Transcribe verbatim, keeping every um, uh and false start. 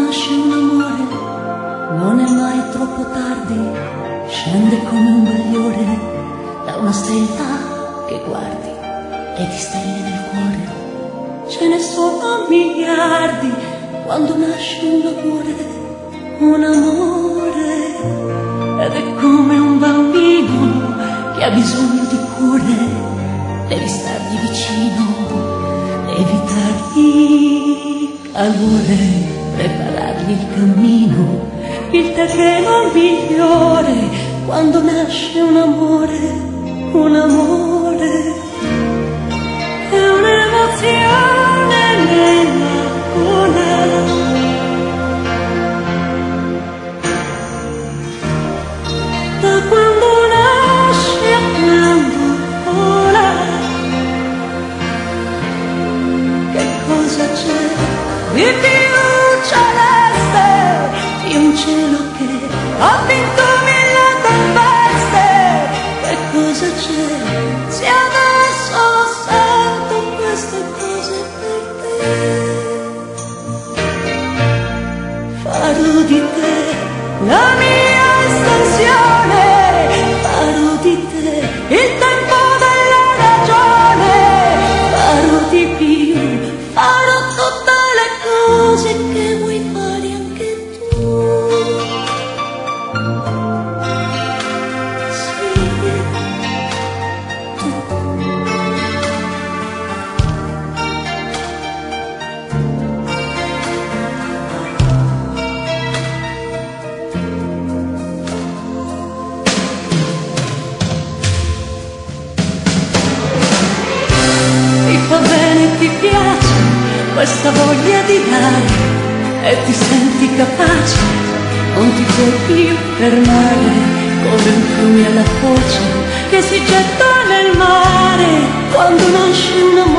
nasce un amore non è mai troppo tardi, scende come un bagliore da una stella che guardi e di stelle nel cuore ce ne sono miliardi. Quando nasce un amore, un amore, ed è come un bambino che ha bisogno di cure, devi stargli vicino, devi dargli calore, preparargli il cammino, il terreno migliore. Quando nasce un amore, un amore, è un'emozione nella gola. Da quando nasce a quando vola, che cosa c'è di più celeste di un cielo che ha vinto mille tempeste? Che cosa c'è se adesso sento queste cose per te? Farò di te la mia estensione, farò di te il tempo della ragione, farò di più, farò tutte le cose che vuoi fare anche tu. Va bene, ti piace questa voglia di dare e ti senti capace, non ti puoi più fermare, come un fiume alla foce che si getta nel mare. Quando nasce un amore